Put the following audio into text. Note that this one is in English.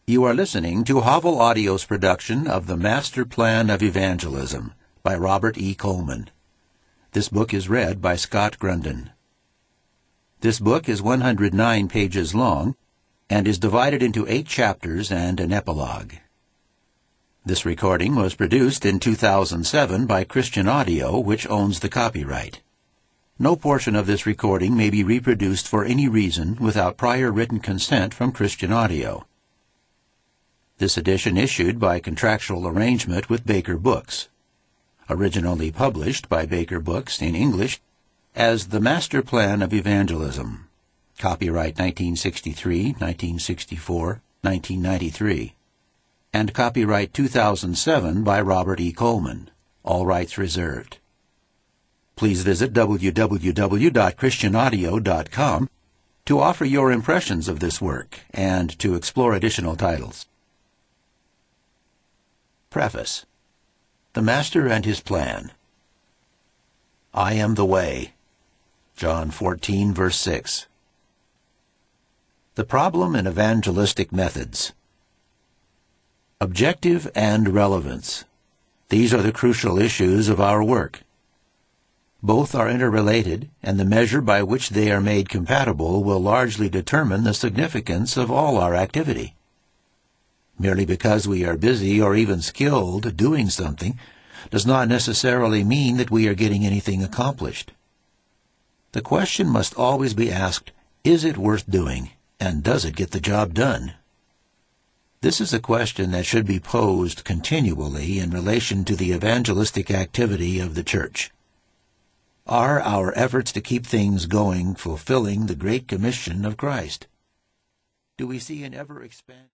You are listening to Havel Audio's production of The Master Plan of Evangelism by Robert E. Coleman. This book is read by Scott Grunden. This book is 109 pages long and is divided into 8 chapters and an epilogue. This recording was produced in 2007 by Christian Audio, which owns the copyright. No portion of this recording may be reproduced for any reason without prior written consent from Christian Audio. This edition issued by contractual arrangement with Baker Books. Originally published by Baker Books in English as The Master Plan of Evangelism. Copyright 1963, 1964, 1993. And copyright 2007 by Robert E. Coleman. All rights reserved. Please visit www.christianaudio.com to offer your impressions of this work and to explore additional titles. Preface. The Master and His Plan. I am the way. John 14, verse 6. The problem in evangelistic methods. Objective and relevance. These are the crucial issues of our work. Both are interrelated, and the measure by which they are made compatible will largely determine the significance of all our activity. Merely because we are busy or even skilled doing something does not necessarily mean that we are getting anything accomplished. The question must always be asked, is it worth doing, and does it get the job done? This is a question that should be posed continually in relation to the evangelistic activity of the church. Are our efforts to keep things going fulfilling the Great Commission of Christ? Do we see an ever-expanding